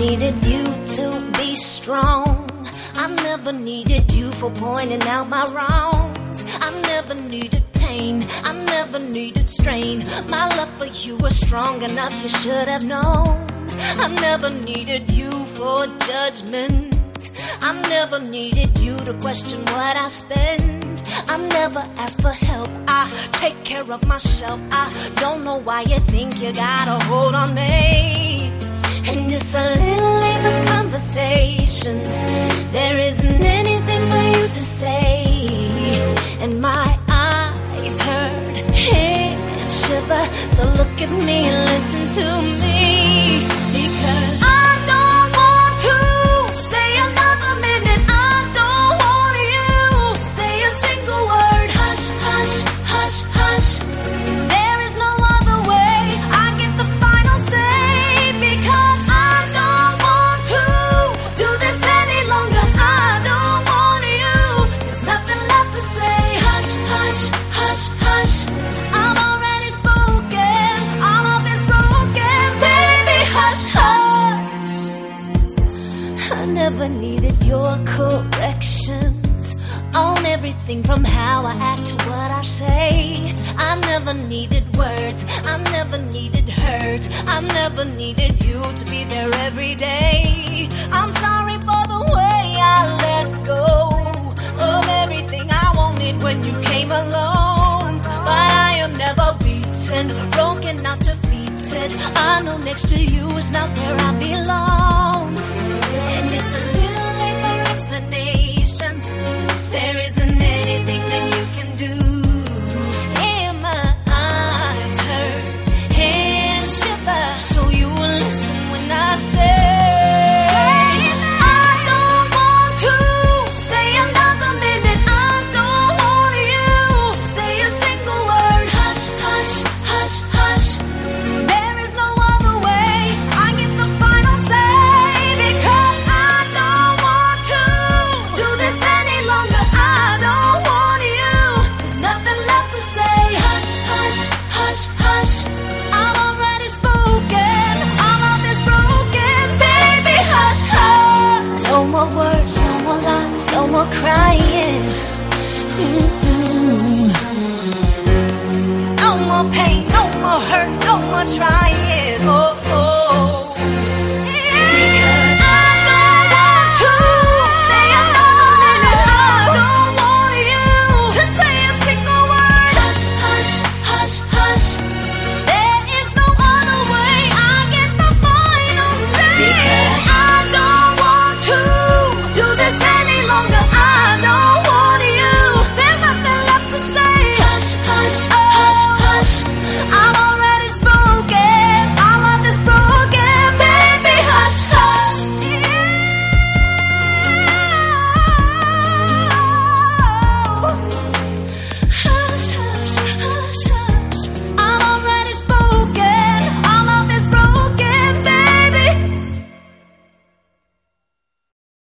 needed you to be strong. I never needed you for pointing out my wrongs. I never needed pain, I never needed strain. My love for you was strong enough, you should have known. I never needed you for judgment. I never needed you to question what I spend. I never asked for help, I take care of myself. I don't know why you think you got a hold on me. And it's a little late for conversations. There isn't anything for you to say. And my eyes hurt, head shiver. So look at me and listen to me. Because I don't want to stay another minute. I don't want you to say a single word. Hush, hush, hush, hush. There is no other way. I get the final say. Because I don't want to do this any longer. I don't want you. There's nothing left to say. Hush, hush, hush, hush. I'm already spoken. All of it's broken. Baby, hush, hush. I never needed your corrections on everything from how I act to what I say. I never needed words, I never needed hurt. I never needed you to be there every day. I'm sorry for the way I let go of everything I wanted when you came along. But I am never beaten, broken, not defeated. I know next to you is not where I belong. And it's a little late for explanations. There isn't anything that you can do. And my eyes hurt, hands shiver. So you will listen when I say I don't want to stay another minute. I don't want you to say a single word. Hush, hush, hush, hush. There is no other way. I get the final say. Because I don't want to do this any longer. I don't want you. There's nothing left to say. Hush, hush, hush, hush. I'm already spoken. All of this broken. Baby, hush, hush. No more words, no more lies, no more crying. No more pain, no more hurt, no more trying. Oh, oh.